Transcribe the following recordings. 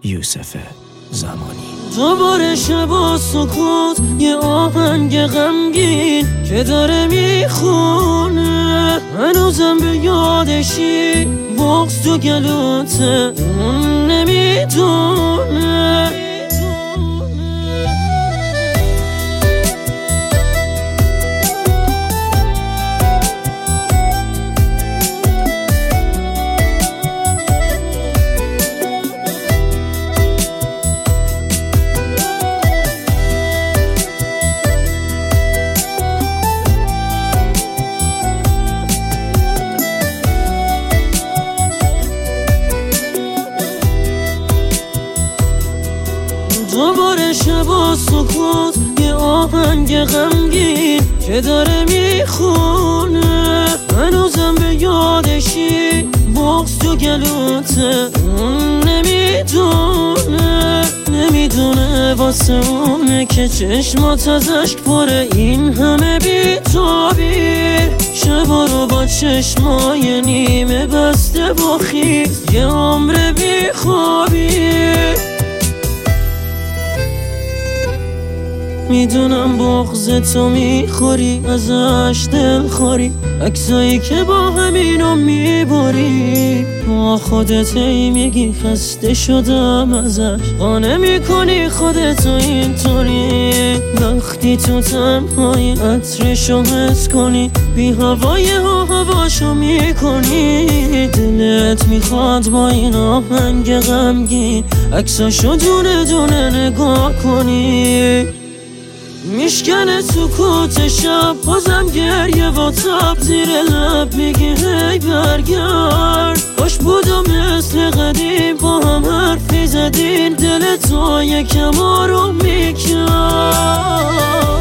یوسف زمانی. دوباره شب و سکوت، یه آهنگ غمگین که داره میخونه، هنوزم به یادشی، بغض تو گلوته، اون نمیدونه. دوباره شب و سکوت، یه آهنگ غمگین که داره میخونه، هنوزم به یادشی، بغض تو گلوته، اون نمیدونه واسه اونه که چشمات از اشک پره، این همه بی‌تابی. شبا رو با چشمای نیمه بسته و خیز، یه عمر بیخوابی. میدونم بغض تو میخوری، ازش دل خوری، عکسایی که با همینو میبری، با خودت ای میگی خسته شدم ازش، قانع میکنی خودتو اینطوری. وقتی تو تنهایی عطرشو حس کنی، بی هوای هواشو میکنی، دلت میخواد با این آهنگ غمگین عکساشو دونه دونه نگاه کنی. میشکنه سکوت شب، بازم گریه و تب زیر لب میگی هی برگرد. باش بودم مثل قدیم، با هم حرفی زدین، دل تو یکم آروم میکرد.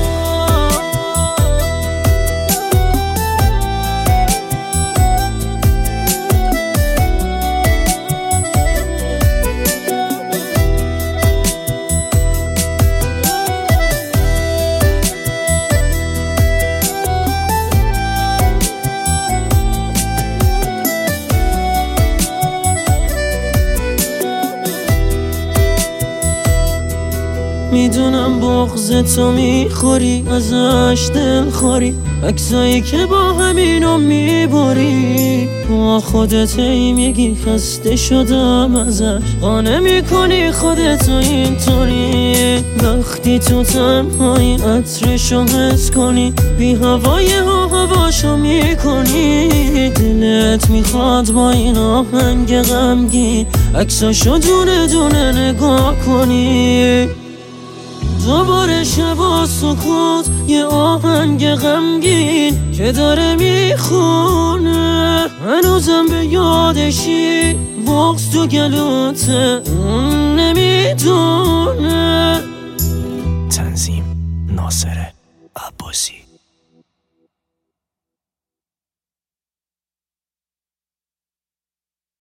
میدونم بغض تو میخوری، ازش دل خوری، عکسایی که با همینو میبری، با خودت ای میگی خسته شدم ازش، قانع میکنی خودتو اینطوری. وقتی تو تنهایی عطرشو حس کنی، بی هوای هواشو میکنی، دلت میخواد با این آهنگ غمگین عکساشو دونه دونه نگاه کنی. دوباره شب و سکوت، یه آهنگ غمگین که داره میخونه، هنوزم به یادشی، بغض تو گلوته، اون نمیدونه. تنظیم ناصر عباسی.